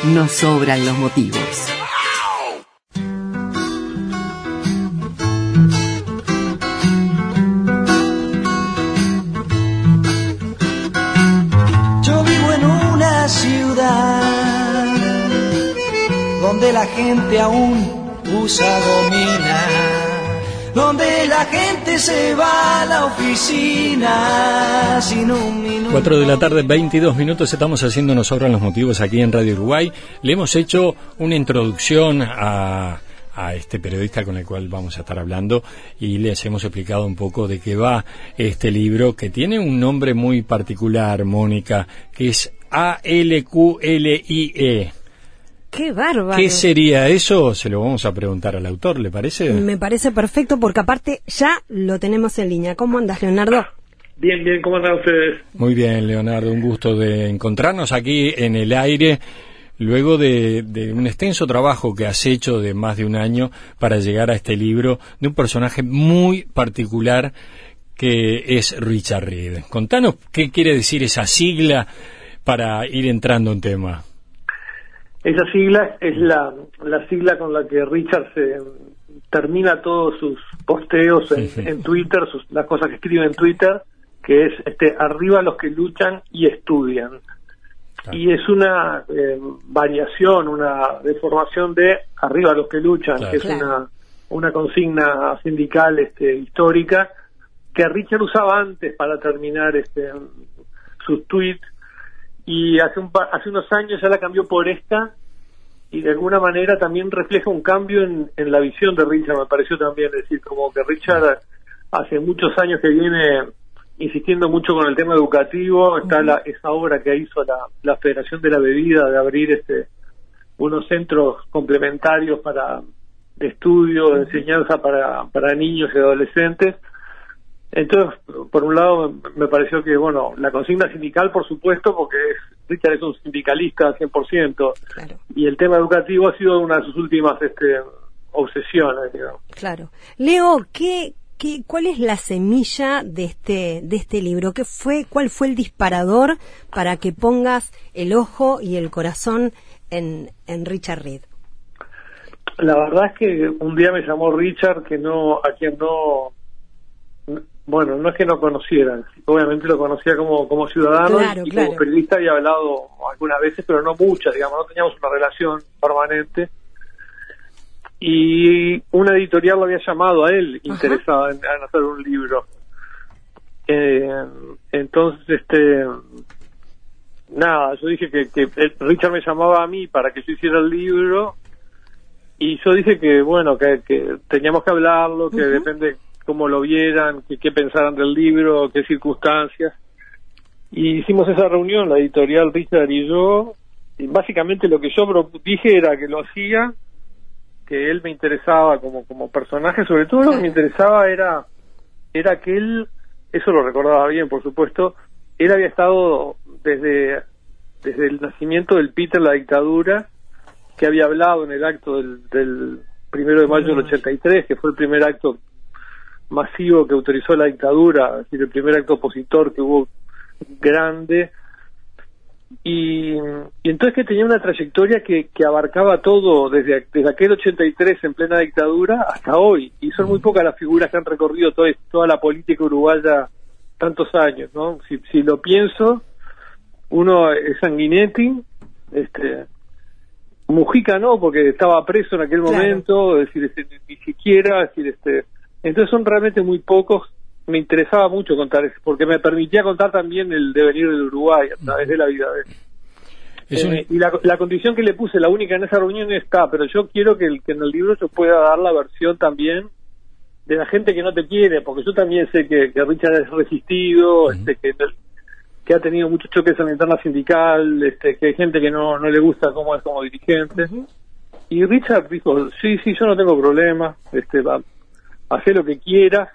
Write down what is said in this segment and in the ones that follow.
nos sobran los motivos. Yo vivo en una ciudad donde la gente aún usa gomina, donde la gente se va a la oficina sin un minuto. 4 de la tarde, 22 minutos, estamos haciendo Nos Sobran los Motivos aquí en Radio Uruguay. Le hemos hecho una introducción a este periodista con el cual vamos a estar hablando y les hemos explicado un poco de qué va este libro, que tiene un nombre muy particular, Mónica, que es ALQLIE. ¡Qué bárbaro! ¿Qué sería eso? Se lo vamos a preguntar al autor, ¿le parece? Me parece perfecto porque aparte ya lo tenemos en línea. ¿Cómo andas, Leonardo? Bien, ¿cómo andan ustedes? Muy bien, Leonardo, un gusto de encontrarnos aquí en el aire, luego de un extenso trabajo que has hecho de más de un año para llegar a este libro de un personaje muy particular que es Richard Reed. Contanos qué quiere decir esa sigla para ir entrando en tema. Esa sigla es la sigla con la que Richard se termina todos sus posteos en Twitter, las cosas que escribe en Twitter, que es arriba los que luchan y estudian. Claro. Y es una variación, una deformación de arriba los que luchan, claro, que es una consigna sindical histórica que Richard usaba antes para terminar sus tweets. Y hace unos años ya la cambió por esta, y de alguna manera también refleja un cambio en la visión de Richard, me pareció también. Es decir, como que Richard hace muchos años que viene insistiendo mucho con el tema educativo. Está esa obra que hizo la Federación de la Bebida, de abrir unos centros complementarios de estudio, de enseñanza para niños y adolescentes. Entonces, por un lado, me pareció que, bueno, la consigna sindical, por supuesto, porque Richard es un sindicalista 100%, claro, y el tema educativo ha sido una de sus últimas obsesiones, digamos. Claro. Leo, ¿cuál es la semilla de este libro? ¿Cuál fue el disparador para que pongas el ojo y el corazón en Richard Reed? La verdad es que un día me llamó Richard, bueno, no es que no conocieran, obviamente lo conocía como ciudadano, claro, y como periodista había hablado algunas veces, pero no muchas, digamos, no teníamos una relación permanente. Y una editorial lo había llamado a él, interesado en hacer un libro. Entonces, yo dije que Richard me llamaba a mí para que yo hiciera el libro, y yo dije que, bueno, que teníamos que hablarlo, que depende cómo lo vieran, qué pensaran del libro, qué circunstancias. Y hicimos esa reunión, la editorial Richard y yo, y básicamente lo que yo dije era que lo hacía, que él me interesaba como personaje. Sobre todo lo que me interesaba era que él, eso lo recordaba bien, por supuesto, él había estado desde el nacimiento del Peter, la dictadura, que había hablado en el acto del 1 de mayo del 83, que fue el primer acto masivo que autorizó la dictadura, es decir, el primer acto opositor que hubo grande, y entonces que tenía una trayectoria que abarcaba todo desde aquel 83 en plena dictadura hasta hoy, y son muy pocas las figuras que han recorrido toda la política uruguaya tantos años, ¿no? Si lo pienso, uno es Sanguinetti, Mujica no, porque estaba preso en aquel momento, es decir, ni siquiera, es decir, entonces son realmente muy pocos. Me interesaba mucho contar eso, porque me permitía contar también el devenir del Uruguay a través de la vida de él. Y la condición que le puse, la única en esa reunión, está, pero yo quiero que en el libro yo pueda dar la versión también de la gente que no te quiere, porque yo también sé que Richard es resistido, que ha tenido muchos choques en la interna sindical, que hay gente que no le gusta cómo es como dirigente. Y Richard dijo, sí, yo no tengo problema, hacé lo que quieras,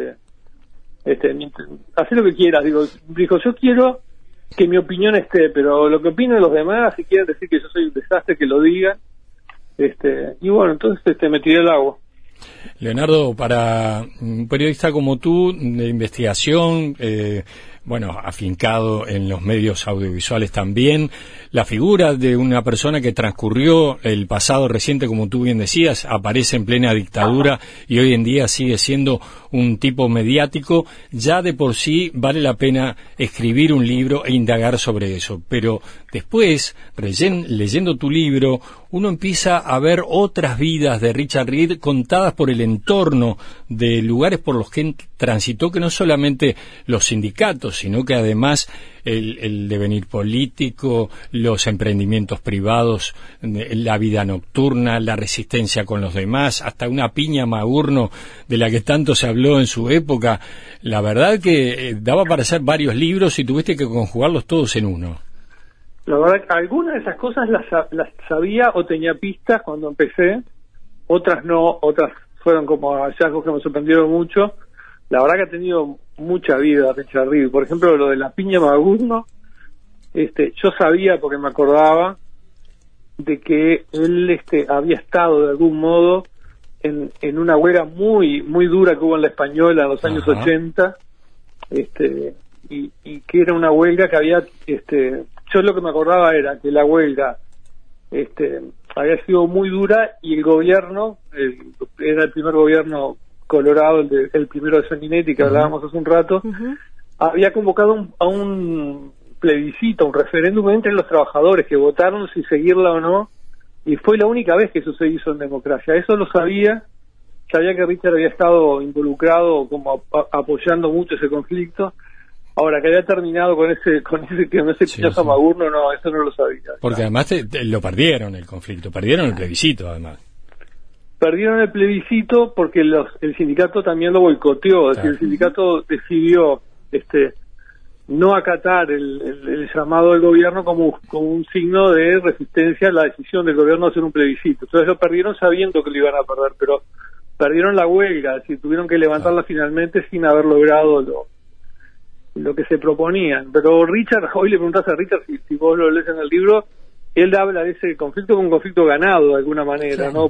hacé lo que quieras, dijo, yo quiero que mi opinión esté, pero lo que opinen los demás, si quieren decir que yo soy un desastre, que lo digan, y bueno, entonces me tiré al agua. Leonardo, para un periodista como tú, de investigación, bueno, afincado en los medios audiovisuales también. La figura de una persona que transcurrió el pasado reciente, como tú bien decías, aparece en plena dictadura y hoy en día sigue siendo un tipo mediático. Ya de por sí vale la pena escribir un libro e indagar sobre eso. Pero después, leyendo tu libro, uno empieza a ver otras vidas de Richard Reed contadas por el entorno de lugares por los que transitó, que no solamente los sindicatos, sino que además el devenir político, los emprendimientos privados, la vida nocturna, la resistencia con los demás, hasta una piña Magurno de la que tanto se habló en su época. La verdad que daba para hacer varios libros y tuviste que conjugarlos todos en uno. La verdad, algunas de esas cosas las sabía o tenía pistas cuando empecé, otras no, otras fueron como hallazgos que me sorprendieron mucho. La verdad que ha tenido mucha vida Richard Reed. Por ejemplo, lo de la piña Magurno, yo sabía, porque me acordaba, de que él había estado de algún modo en una huelga muy muy dura que hubo en la Española en los años 80, y que era una huelga que había, yo lo que me acordaba era que la huelga había sido muy dura y el gobierno, era el primer gobierno Colorado, el primero de Sanguinetti, que hablábamos hace un rato, había convocado a un plebiscito, un referéndum entre los trabajadores que votaron si seguirla o no, y fue la única vez que eso se hizo en democracia. Eso lo sabía que Richard había estado involucrado, como apoyando mucho ese conflicto. Ahora, que había terminado con ese piñazo Magurno, no, eso no lo sabía. Porque además lo perdieron el conflicto, perdieron el plebiscito además. Perdieron el plebiscito porque el sindicato también lo boicoteó, es decir, el sindicato decidió no acatar el llamado del gobierno como un signo de resistencia a la decisión del gobierno de hacer un plebiscito. Entonces lo perdieron sabiendo que lo iban a perder, pero perdieron la huelga, es decir, tuvieron que levantarla finalmente sin haber logrado lo que se proponían. Pero Richard, hoy le preguntás a Richard, si vos lo lees en el libro, él habla de ese conflicto como un conflicto ganado de alguna manera, ¿no?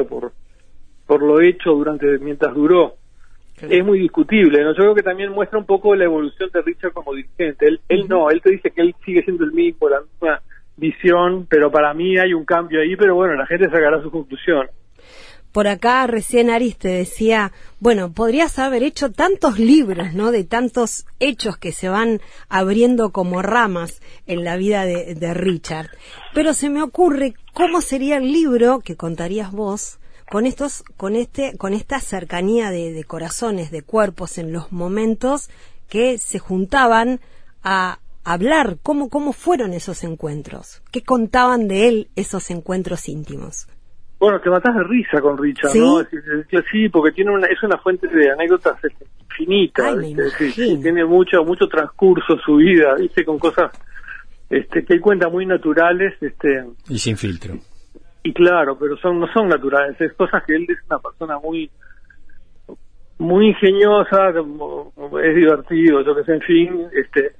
Por lo hecho mientras duró. Es muy discutible, ¿no? Yo creo que también muestra un poco la evolución de Richard como dirigente. Él te dice que él sigue siendo el mismo, la misma visión, pero para mí hay un cambio ahí, pero bueno, la gente sacará su conclusión. Por acá recién Aris te decía, bueno, podrías haber hecho tantos libros, ¿no? De tantos hechos que se van abriendo como ramas en la vida de Richard. Pero se me ocurre cómo sería el libro que contarías vos con esta cercanía de corazones, de cuerpos en los momentos que se juntaban a hablar. ¿Cómo fueron esos encuentros? ¿Qué contaban de él esos encuentros íntimos? Bueno, te matás de risa con Richard, ¿sí? ¿no? Sí, porque es una fuente de anécdotas infinita. Tiene mucho transcurso su vida, ¿viste? Con cosas que él cuenta muy naturales. Y sin filtro. Y claro, pero no son naturales, es cosas que él es una persona muy muy ingeniosa, es divertido, yo que sé, en fin,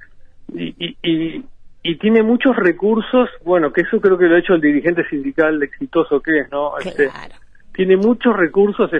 y tiene muchos recursos, bueno, que eso creo que lo ha hecho el dirigente sindical exitoso que es, ¿no? Claro. Tiene muchos recursos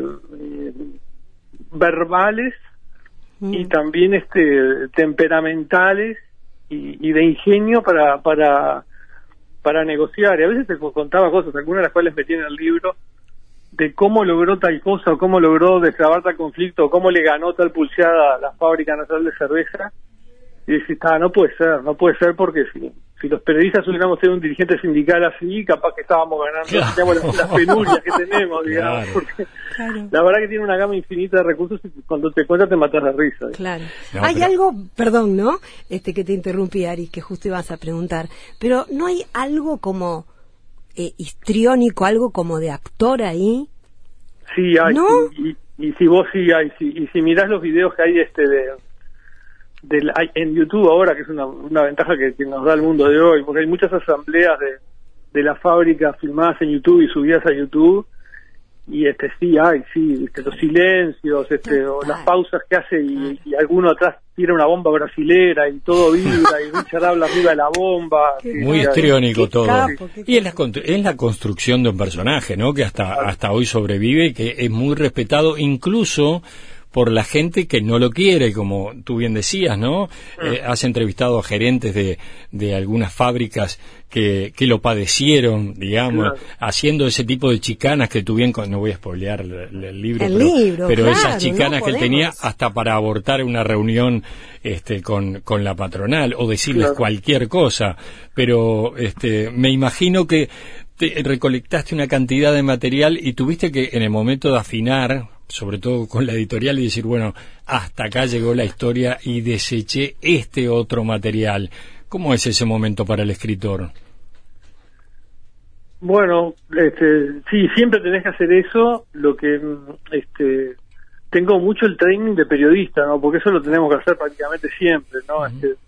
verbales y también temperamentales y de ingenio para negociar, y a veces te contaba cosas, algunas de las cuales metí en el libro, de cómo logró tal cosa, o cómo logró destrabar tal conflicto, o cómo le ganó tal pulseada a la Fábrica Nacional de Cerveza, y decís, no puede ser porque si los periodistas hubiéramos tenido un dirigente sindical así, capaz que estábamos ganando, digamos, las penurias que tenemos, digamos, porque la verdad que tiene una gama infinita de recursos y cuando te cuentas te matas de risa. Claro. Hay algo, perdón, ¿no? Que te interrumpí, Ari, que justo ibas a preguntar, pero ¿no hay algo como histriónico, algo como de actor ahí? Sí, hay, ¿no? y si vos sí hay, y si mirás los videos que hay en YouTube ahora, que es una ventaja que nos da el mundo de hoy, porque hay muchas asambleas de la fábrica filmadas en YouTube y subidas a YouTube, y los silencios, o las pausas que hace y alguno atrás tira una bomba brasilera y todo vibra y Richard habla arriba de la bomba. Muy histriónico todo. Y es la construcción de un personaje, ¿no? Que hasta hoy sobrevive y que es muy respetado, incluso por la gente que no lo quiere, como tú bien decías, ¿no? Has entrevistado a gerentes de algunas fábricas que lo padecieron, digamos, haciendo ese tipo de chicanas que tú bien, no voy a spoilear el libro, pero claro, esas chicanas no que él tenía podemos. hasta para abortar una reunión con la patronal o decirles cualquier cosa, pero me imagino que recolectaste una cantidad de material y tuviste que en el momento de afinar, sobre todo con la editorial, y decir, bueno, hasta acá llegó la historia y deseché este otro material. ¿Cómo es ese momento para el escritor? Bueno, sí, siempre tenés que hacer eso. Lo que tengo mucho el training de periodista, ¿no? Porque eso lo tenemos que hacer prácticamente siempre, ¿no?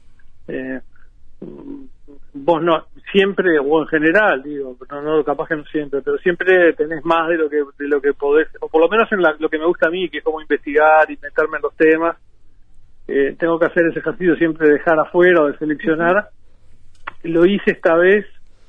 Vos no siempre, o en general, digo, no capaz que no siempre, pero siempre tenés más de lo que podés, o por lo menos en lo que me gusta a mí, que es como investigar y meterme en los temas. Tengo que hacer ese ejercicio siempre de dejar afuera o de seleccionar. Lo hice esta vez,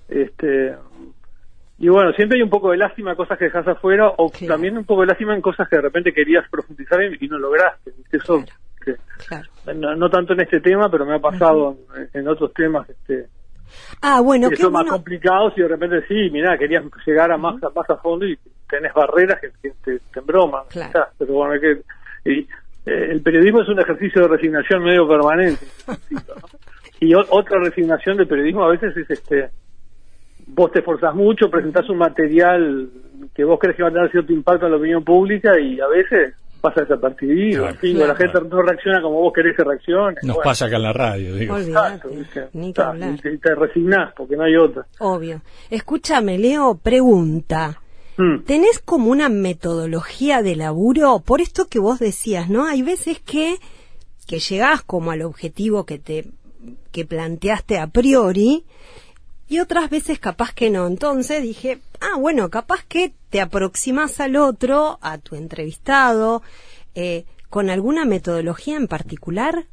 y bueno, siempre hay un poco de lástima en cosas que dejas afuera, o también un poco de lástima en cosas que de repente querías profundizar y no lograste. Eso, no tanto en este tema, pero me ha pasado en otros temas, bueno, que son más complicados, y de repente sí, mirá, querías llegar a más a fondo y tenés barreras que te embroman. Pero bueno, el periodismo es un ejercicio de resignación medio permanente, ¿no? Y otra resignación del periodismo a veces es vos te esforzás mucho, presentás un material que vos crees que va a tener cierto impacto en la opinión pública y a veces pasa desapercibido. En fin, la gente no reacciona como vos querés que reaccione. Nos pasa acá en la radio, digo. Olvídate, ni que hablar. Y te resignás porque no hay otra. Obvio. Escúchame, Leo, pregunta. ¿Tenés como una metodología de laburo? Por esto que vos decías, ¿no? Hay veces que llegás como al objetivo que planteaste a priori, y otras veces capaz que no. Entonces dije, bueno, capaz que te aproximás al otro, a tu entrevistado, con alguna metodología en particular,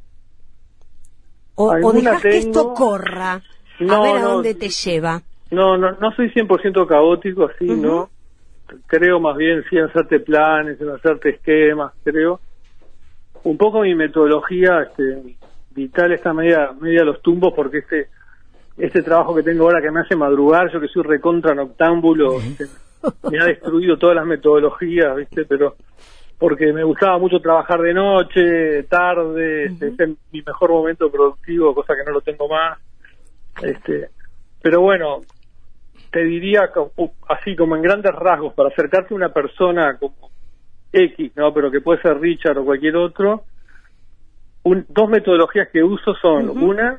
o dejás que esto corra, a ver a dónde te lleva. No soy 100% caótico, así, ¿no? Creo más bien sí en hacerte planes, en hacerte esquemas, creo. Un poco mi metodología vital está media a los tumbos, porque este trabajo que tengo ahora que me hace madrugar, yo que soy recontra noctámbulo, me ha destruido todas las metodologías, ¿viste? Pero porque me gustaba mucho trabajar de noche, tarde, ese es mi mejor momento productivo, cosa que no lo tengo más. Pero bueno, te diría así como en grandes rasgos, para acercarte a una persona como X, ¿no? Pero que puede ser Richard o cualquier otro, dos metodologías que uso son, una,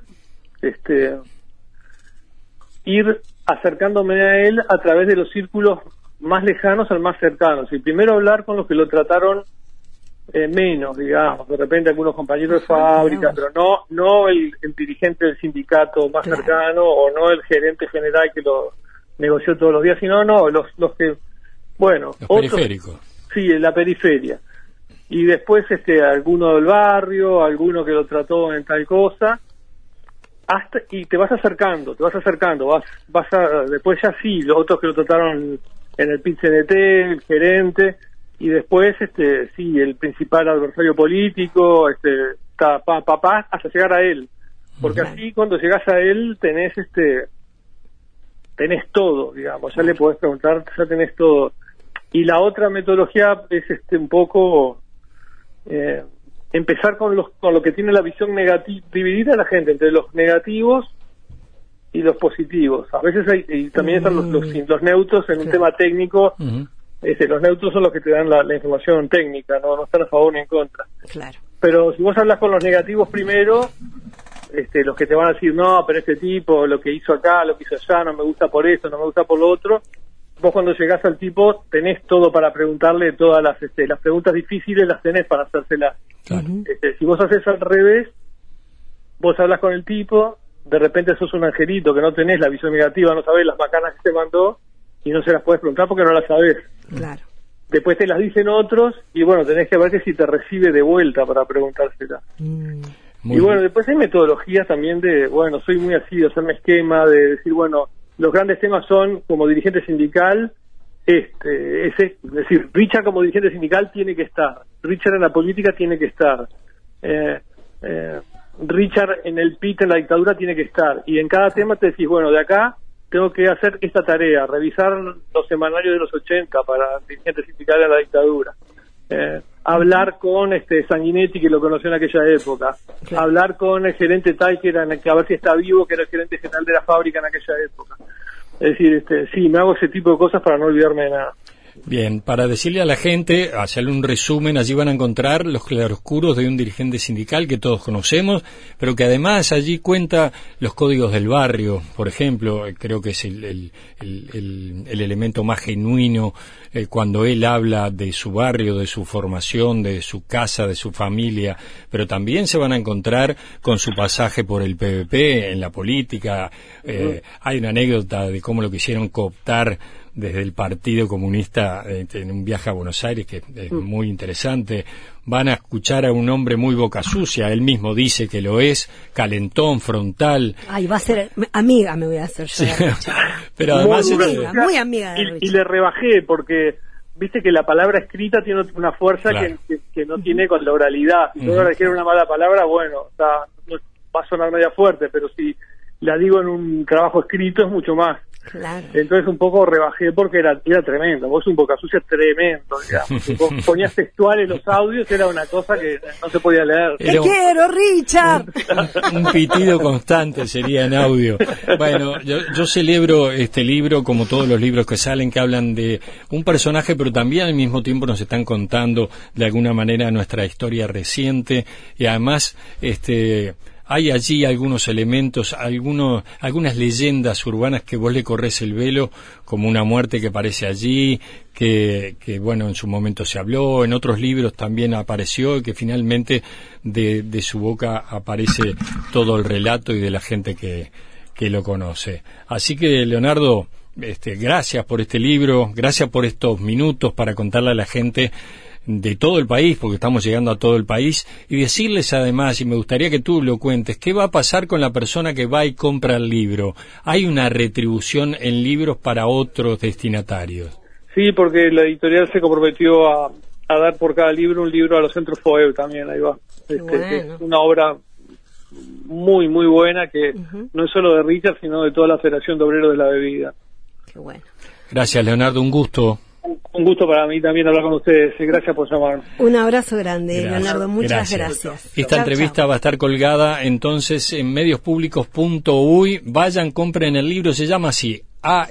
ir acercándome a él a través de los círculos más lejanos al más cercanos, y primero hablar con los que lo trataron menos, digamos, de repente algunos compañeros de fábrica, pero no el dirigente del sindicato más cercano, o no el gerente general que lo negoció todos los días, sino los que, bueno, los otros, periféricos. Sí, en la periferia. Y después alguno del barrio, alguno que lo trató en tal cosa, y te vas acercando, después ya sí, los otros que lo trataron en el PIT-CNT, el gerente, y después sí, el principal adversario político, hasta llegar a él, porque así cuando llegas a él tenés todo, digamos, ya le podés preguntar, ya tenés todo. Y la otra metodología es un poco empezar con lo que tiene la visión negativa, dividir a la gente entre los negativos y los positivos. A veces y también están los neutros en un tema técnico. Los neutros son los que te dan la información técnica, no están a favor ni en contra. Claro. Pero si vos hablas con los negativos primero, los que te van a decir, no, pero este tipo, lo que hizo acá, lo que hizo allá, no me gusta por esto, no me gusta por lo otro, vos cuando llegás al tipo tenés todo para preguntarle, todas las preguntas difíciles las tenés para hacérselas. Claro. Si vos haces al revés, vos hablas con el tipo, de repente sos un angelito que no tenés la visión negativa, no sabés las macanas que te mandó y no se las podés preguntar porque no las sabés. Claro. Después te las dicen otros y bueno, tenés que ver que si te recibe de vuelta para preguntárselas. Y bueno, después hay metodologías también soy muy así, de hacerme esquema, de decir, bueno, los grandes temas son, como dirigente sindical, es decir, Richard como dirigente sindical tiene que estar. Richard en la política tiene que estar. Richard en el PIT, en la dictadura, tiene que estar. Y en cada tema te decís, bueno, de acá tengo que hacer esta tarea, revisar los semanarios de los 80 para dirigentes sindicales de la dictadura. Hablar con Sanguinetti, que lo conoció en aquella época. Claro. Hablar con el gerente Tai, que a ver si está vivo, que era el gerente general de la fábrica en aquella época. Es decir, sí, me hago ese tipo de cosas para no olvidarme de nada. Bien, para decirle a la gente, hacerle un resumen, allí van a encontrar los claroscuros de un dirigente sindical que todos conocemos, pero que además allí cuenta los códigos del barrio, por ejemplo, creo que es el elemento más genuino cuando él habla de su barrio, de su formación, de su casa, de su familia, pero también se van a encontrar con su pasaje por el PVP, en la política. Hay una anécdota de cómo lo quisieron cooptar desde el Partido Comunista en un viaje a Buenos Aires, que es muy interesante. Van a escuchar a un hombre muy boca sucia, él mismo dice que lo es, calentón, frontal. Ay, va a ser amiga, me voy a hacer yo. Sí. Pero además muy amiga de Richard. Y le rebajé porque viste que la palabra escrita tiene una fuerza, claro, que no tiene con la oralidad. Si yo dijera una mala palabra, bueno, no va a sonar media fuerte, pero si la digo en un trabajo escrito es mucho más. Claro. Entonces un poco rebajé porque era tremendo. Vos un boca sucia tremendo, digamos. Vos ponías textuales los audios, era una cosa que no se podía leer. ¡Te quiero, Richard! Un pitido constante sería en audio. Bueno, yo celebro este libro, como todos los libros que salen, que hablan de un personaje, pero también al mismo tiempo nos están contando de alguna manera nuestra historia reciente, y además hay allí algunos elementos, algunas leyendas urbanas que vos le corres el velo, como una muerte que aparece allí, que bueno, en su momento se habló, en otros libros también apareció, y que finalmente de su boca aparece todo el relato y de la gente que lo conoce. Así que, Leonardo, gracias por este libro, gracias por estos minutos para contarle a la gente de todo el país, porque estamos llegando a todo el país, y decirles además, y me gustaría que tú lo cuentes, ¿qué va a pasar con la persona que va y compra el libro? ¿Hay una retribución en libros para otros destinatarios? Sí, porque la editorial se comprometió a dar por cada libro un libro a los centros FOEB también, ahí va. Bueno. Que es una obra muy, muy buena, que no es solo de Richard, sino de toda la Federación de Obreros de la Bebida. Qué bueno. Gracias, Leonardo, un gusto. Un gusto para mí también hablar con ustedes. Gracias por llamarme. Un abrazo grande, Leonardo. Muchas gracias. Esta entrevista va a estar colgada entonces en mediospublicos.uy. Vayan, compren el libro, se llama así,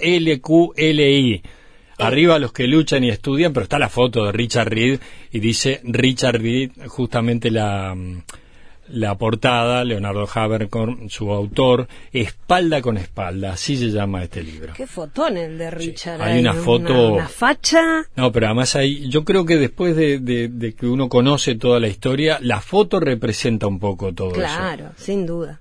ALQLI. Arriba los que luchan y estudian, pero está la foto de Richard Reed y dice Richard Reed, justamente la portada, Leonardo Havercorn, su autor, espalda con espalda, así se llama este libro. Qué fotón el de Richard. Sí, hay una foto, una facha. No, pero además yo creo que después de que uno conoce toda la historia, la foto representa un poco todo eso. Claro, sin duda.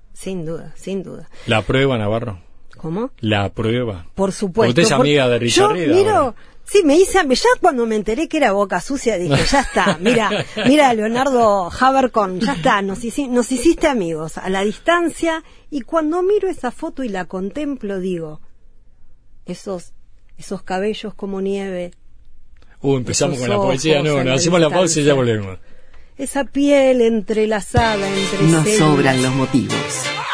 ¿La prueba, Navarro? ¿Cómo? La prueba. Por supuesto. Usted es amiga de Richard Reed. Yo miro. Sí, ya cuando me enteré que era boca sucia dije, ya está, mira Leonardo Havercorn, ya está, nos hiciste amigos a la distancia, y cuando miro esa foto y la contemplo digo, esos cabellos como nieve. Empezamos con la poesía, no, hacemos la pausa y ya volvemos. Esa piel entrelazada entre Nos sobran los motivos.